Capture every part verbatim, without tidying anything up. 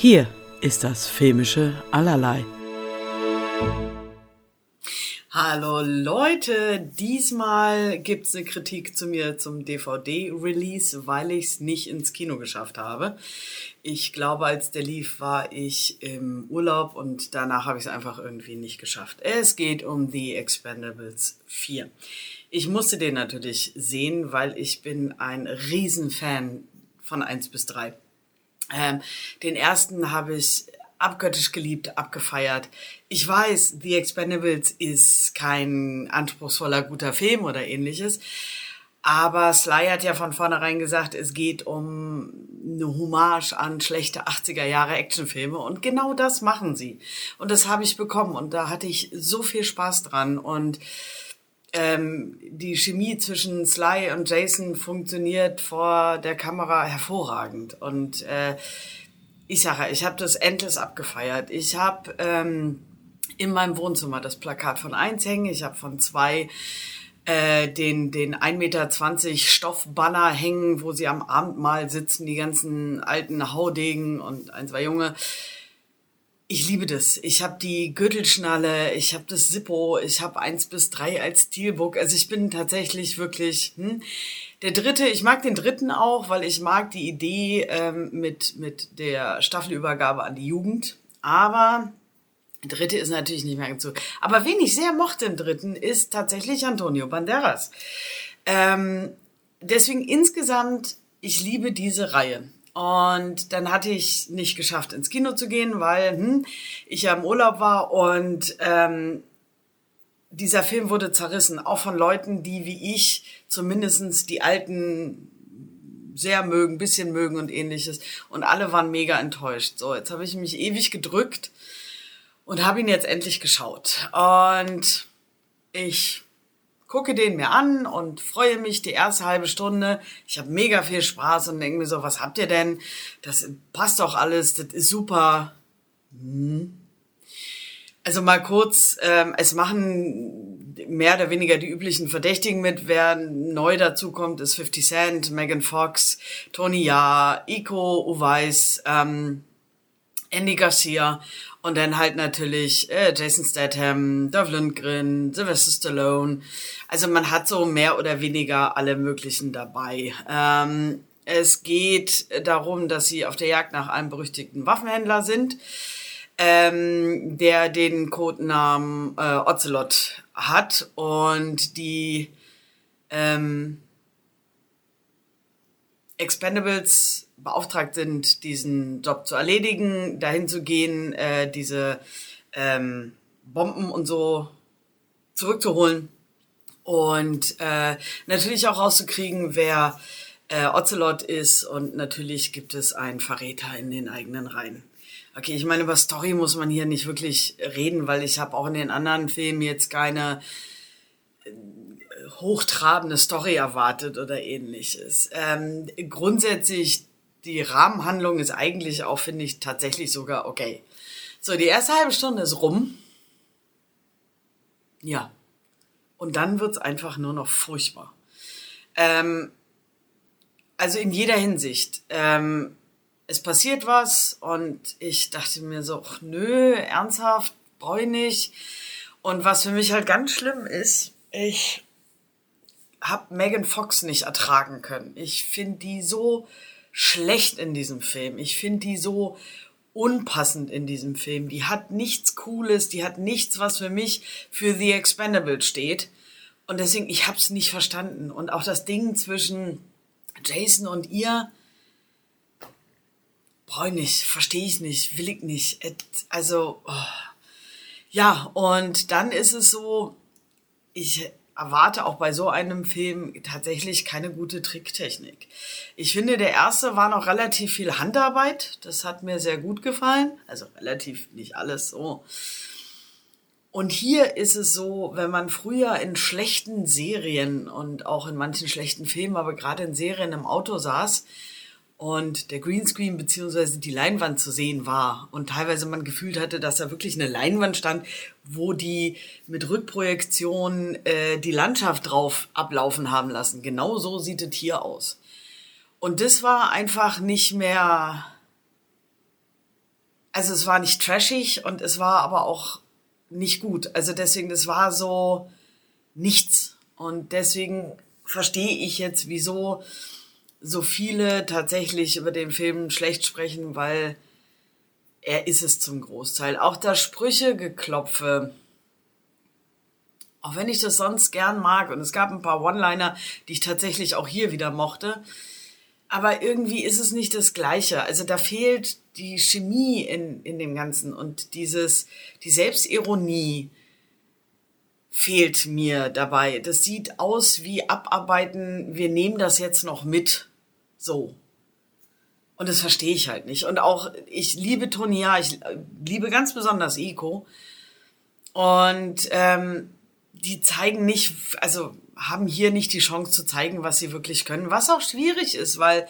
Hier ist das filmische Allerlei. Hallo Leute, diesmal gibt es eine Kritik zu mir zum D V D-Release, weil ich es nicht ins Kino geschafft habe. Ich glaube, als der lief, war ich im Urlaub und danach habe ich es einfach irgendwie nicht geschafft. Es geht um The Expendables vier. Ich musste den natürlich sehen, weil ich bin ein Riesenfan von eins bis drei. Ähm, den ersten habe ich abgöttisch geliebt, abgefeiert. Ich weiß, The Expendables ist kein anspruchsvoller, guter Film oder ähnliches. Aber Sly hat ja von vornherein gesagt, es geht um eine Hommage an schlechte achtziger Jahre Actionfilme. Und genau das machen sie. Und das habe ich bekommen. Und da hatte ich so viel Spaß dran. Und ähm, die Chemie zwischen Sly und Jason funktioniert vor der Kamera hervorragend. Und äh, ich sage, ich habe das endlos abgefeiert. Ich habe ähm, in meinem Wohnzimmer das Plakat von eins hängen. Ich habe von zwei äh, den, den ein Meter zwanzig Stoffbanner hängen, wo sie am Abendmahl sitzen, die ganzen alten Haudegen und ein, zwei Junge. Ich liebe das. Ich habe die Gürtelschnalle, ich habe das Zippo, ich habe eins bis drei als Steelbook. Also ich bin tatsächlich wirklich... Hm, der dritte, ich mag den dritten auch, weil ich mag die Idee ähm, mit, mit der Staffelübergabe an die Jugend. Aber der dritte ist natürlich nicht mehr ganz so. Aber wen ich sehr mochte im dritten, ist tatsächlich Antonio Banderas. Ähm, deswegen insgesamt, ich liebe diese Reihe. Und dann hatte ich nicht geschafft, ins Kino zu gehen, weil hm, ich ja im Urlaub war und ähm, dieser Film wurde zerrissen, auch von Leuten, die wie ich zumindest die alten sehr mögen, bisschen mögen und ähnliches. Und alle waren mega enttäuscht. So, jetzt habe ich mich ewig gedrückt und habe ihn jetzt endlich geschaut. Und ich gucke den mir an und freue mich die erste halbe Stunde. Ich habe mega viel Spaß und denke mir so, was habt ihr denn? Das passt doch alles, das ist super. Hm. Also mal kurz, ähm, es machen mehr oder weniger die üblichen Verdächtigen mit. Wer neu dazu kommt, ist fifty Cent, Megan Fox, Tony Jaa, Iko Uwais, ähm, Andy Garcia und dann halt natürlich äh, Jason Statham, Dolph Lundgren, Sylvester Stallone. Also man hat so mehr oder weniger alle möglichen dabei. Ähm, es geht darum, dass sie auf der Jagd nach einem berüchtigten Waffenhändler sind, ähm, der den Codenamen äh, Ocelot hat und die ähm, Expendables beauftragt sind, diesen Job zu erledigen, dahin zu gehen, äh, diese ähm, Bomben und so zurückzuholen und äh, natürlich auch rauszukriegen, wer äh, Ocelot ist, und natürlich gibt es einen Verräter in den eigenen Reihen. Okay, ich meine, über Story muss man hier nicht wirklich reden, weil ich habe auch in den anderen Filmen jetzt keine hochtrabende Story erwartet oder ähnliches. Ähm, grundsätzlich, die Rahmenhandlung ist eigentlich auch, finde ich, tatsächlich sogar okay. So, die erste halbe Stunde ist rum. Ja. Und dann wird's einfach nur noch furchtbar. Ähm, also in jeder Hinsicht. Ähm, es passiert was und ich dachte mir so, ach, nö, ernsthaft, brauche ich nicht. Und was für mich halt ganz schlimm ist, ich habe Megan Fox nicht ertragen können. Ich finde die so schlecht in diesem Film. Ich finde die so unpassend in diesem Film. Die hat nichts Cooles, die hat nichts, was für mich für The Expendables steht. Und deswegen, ich habe es nicht verstanden. Und auch das Ding zwischen Jason und ihr, brauche ich nicht, verstehe ich nicht, will ich nicht. Also, oh. Ja, und dann ist es so, ich erwarte auch bei so einem Film tatsächlich keine gute Tricktechnik. Ich finde, der erste war noch relativ viel Handarbeit. Das hat mir sehr gut gefallen. Also relativ, nicht alles so. Und hier ist es so, wenn man früher in schlechten Serien und auch in manchen schlechten Filmen, aber gerade in Serien im Auto saß und der Greenscreen beziehungsweise die Leinwand zu sehen war und teilweise man gefühlt hatte, dass da wirklich eine Leinwand stand, wo die mit Rückprojektion äh, die Landschaft drauf ablaufen haben lassen. Genau so sieht es hier aus. Und das war einfach nicht mehr also es war nicht trashig und es war aber auch nicht gut. Also deswegen, das war so nichts. Und deswegen verstehe ich jetzt, wieso so viele tatsächlich über den Film schlecht sprechen, weil er ist es zum Großteil. Auch das Sprüchegeklopfe, auch wenn ich das sonst gern mag, und es gab ein paar One-Liner, die ich tatsächlich auch hier wieder mochte, aber irgendwie ist es nicht das Gleiche. Also da fehlt die Chemie in, in dem Ganzen und dieses, die Selbstironie fehlt mir dabei. Das sieht aus wie Abarbeiten, wir nehmen das jetzt noch mit. So. Und das verstehe ich halt nicht. Und auch, ich liebe Tonya, ich liebe ganz besonders Iko. Und ähm, die zeigen nicht, also haben hier nicht die Chance zu zeigen, was sie wirklich können. Was auch schwierig ist, weil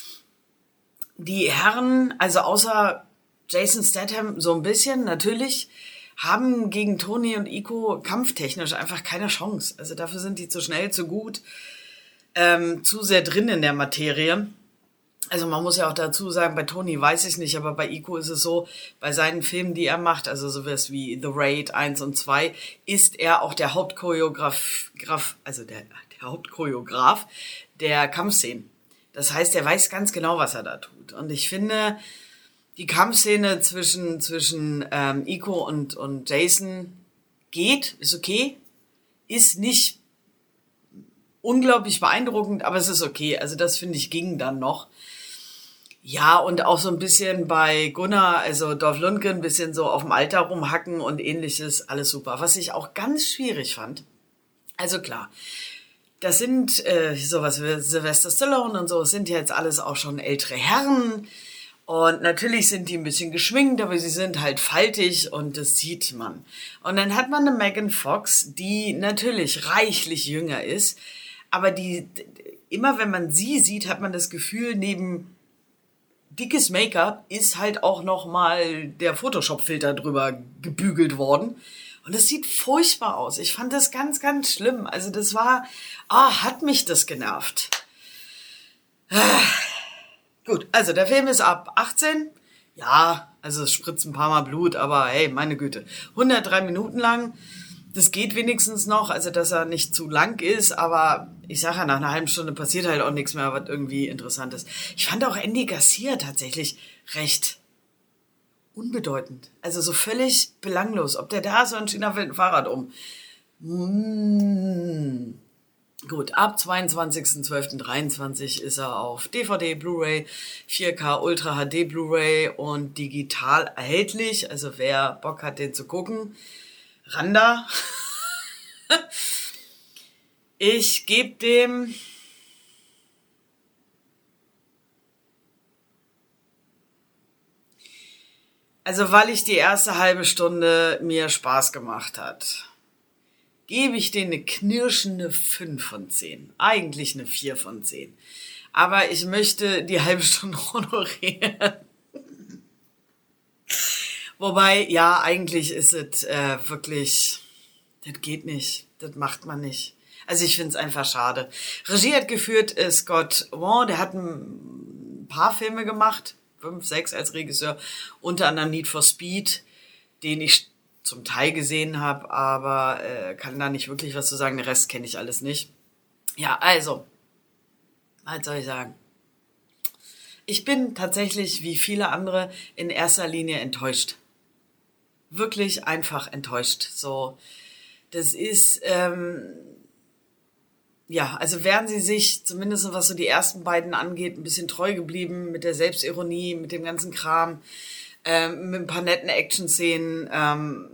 die Herren, also außer Jason Statham so ein bisschen, natürlich, haben gegen Tony und Iko kampftechnisch einfach keine Chance. Also dafür sind die zu schnell, zu gut, ähm, zu sehr drin in der Materie. Also man muss ja auch dazu sagen, bei Tony weiß ich nicht, aber bei Iko ist es so, bei seinen Filmen, die er macht, also sowas wie The Raid eins und zwei, ist er auch der Hauptchoreograf, Graf, also der, der Hauptchoreograf der Kampfszenen. Das heißt, er weiß ganz genau, was er da tut. Und ich finde, die Kampfszene zwischen, zwischen ähm, Iko und, und Jason geht, ist okay, ist nicht unglaublich beeindruckend, aber es ist okay. Also das, finde ich, ging dann noch. Ja, und auch so ein bisschen bei Gunnar, also Dolph Lundgren, ein bisschen so auf dem Alter rumhacken und ähnliches, alles super. Was ich auch ganz schwierig fand, also klar, das sind äh, sowas wie Sylvester Stallone und so, das sind ja jetzt alles auch schon ältere Herren. Und natürlich sind die ein bisschen geschminkt, aber sie sind halt faltig und das sieht man. Und dann hat man eine Megan Fox, die natürlich reichlich jünger ist, aber die, immer wenn man sie sieht, hat man das Gefühl, neben dickes Make-up ist halt auch noch mal der Photoshop-Filter drüber gebügelt worden. Und es sieht furchtbar aus. Ich fand das ganz, ganz schlimm. Also das war, ah, hat mich das genervt. Ah. Gut, also der Film ist ab achtzehn. Ja, also es spritzt ein paar Mal Blut, aber hey, meine Güte. hundertdrei Minuten lang. Das geht wenigstens noch, also dass er nicht zu lang ist, aber ich sage ja, nach einer halben Stunde passiert halt auch nichts mehr, was irgendwie interessant ist. Ich fand auch Andy Garcia tatsächlich recht unbedeutend. Also so völlig belanglos. Ob der da ist, und China fällt ein Fahrrad um. Mmh. Gut, ab zweiundzwanzigsten zwölften dreiundzwanzig ist er auf D V D, Blu-ray, vier K Ultra H D Blu-ray und digital erhältlich. Also wer Bock hat, den zu gucken, Randa. Ich gebe dem also weil ich die erste halbe Stunde mir Spaß gemacht hat, gebe ich denen eine knirschende fünf von zehn. Eigentlich eine vier von zehn. Aber ich möchte die halbe Stunde honorieren. Wobei, ja, eigentlich ist es äh, wirklich, das geht nicht. Das macht man nicht. Also ich finde es einfach schade. Regie hat geführt äh, Scott Wong, der hat ein paar Filme gemacht, fünf, sechs als Regisseur, unter anderem Need for Speed, den ich zum Teil gesehen habe, aber äh, kann da nicht wirklich was zu sagen. Den Rest kenne ich alles nicht. Ja, also, was soll ich sagen? Ich bin tatsächlich, wie viele andere, in erster Linie enttäuscht. Wirklich einfach enttäuscht. So, das ist, ähm, ja, also wären sie sich, zumindest was so die ersten beiden angeht, ein bisschen treu geblieben mit der Selbstironie, mit dem ganzen Kram, ähm, mit ein paar netten Action-Szenen, ähm,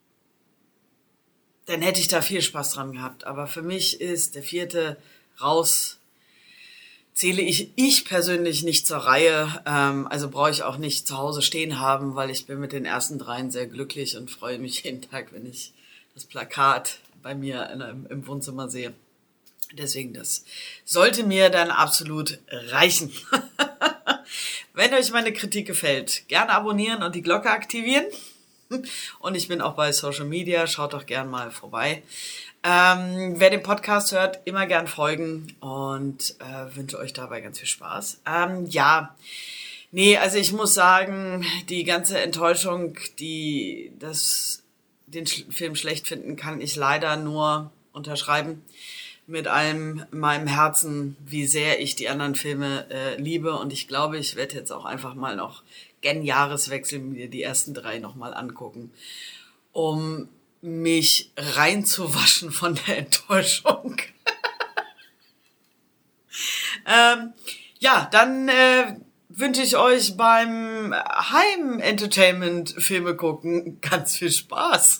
dann hätte ich da viel Spaß dran gehabt. Aber für mich ist der vierte raus, zähle ich, ich persönlich nicht zur Reihe. Ähm, also brauche ich auch nicht zu Hause stehen haben, weil ich bin mit den ersten dreien sehr glücklich und freue mich jeden Tag, wenn ich das Plakat bei mir in, im, im Wohnzimmer sehe. Deswegen, das sollte mir dann absolut reichen. Wenn euch meine Kritik gefällt, gerne abonnieren und die Glocke aktivieren. Und ich bin auch bei Social Media, schaut doch gern mal vorbei. Ähm, wer den Podcast hört, immer gern folgen und äh, wünsche euch dabei ganz viel Spaß. Ähm, ja, Nee, also ich muss sagen, die ganze Enttäuschung, die das, den Sch- Film schlecht finden, kann ich leider nur unterschreiben. Mit allem meinem Herzen, wie sehr ich die anderen Filme äh, liebe. Und ich glaube, ich werde jetzt auch einfach mal noch gen Jahreswechsel mir die ersten drei nochmal angucken, um mich reinzuwaschen von der Enttäuschung. Ähm, ja, dann äh, wünsche ich euch beim Heim-Entertainment-Filme gucken ganz viel Spaß.